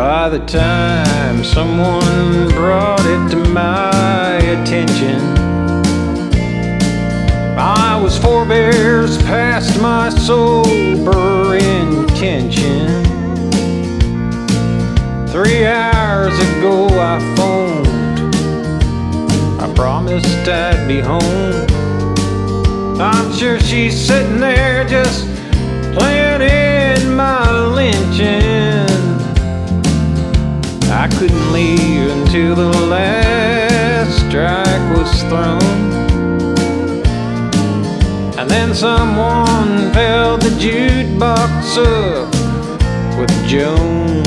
By the time someone brought it to my attention, I was 4 beers past my sober intention. 3 hours ago I phoned, I promised I'd be home. I'm sure she's sitting there just planning my lynching. I couldn't leave until the last strike was thrown. And then someone filled the jukebox up with Jones.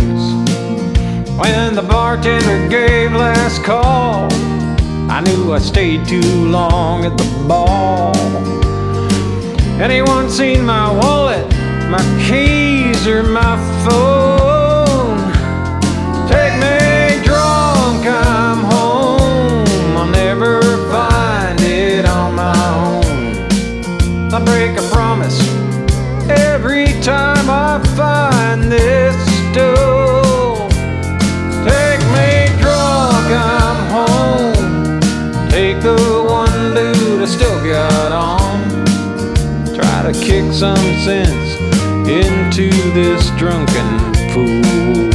When the bartender gave last call, I knew I stayed too long at the ball. Anyone seen my wallet, my keys, or my phone? Take me drunk, I'm home. I'll never find it on my own. I break a promise every time I find this stool. Take me drunk, I'm home. Take the one dude I still got on. Try to kick some sense into this drunken fool.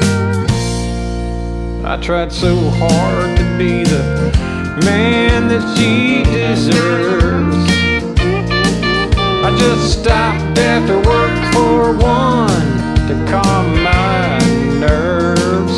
I tried so hard to be the man that she deserves. I just stopped after work for one to calm my nerves.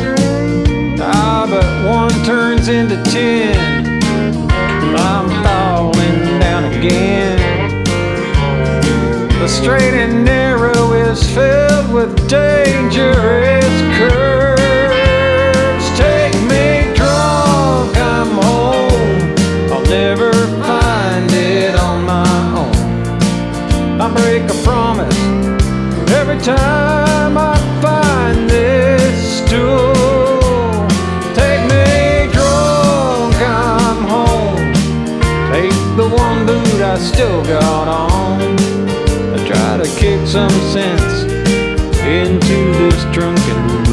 But one turns into 10, I'm falling down again. The straight and narrow is filled with dangerous curves. Take me drunk, I'm home. I'll never find it on my own. I break a promise every time I find this stool. Take me drunk, I'm home. Take the one dude I still got on. I try to kick some sense into this drunken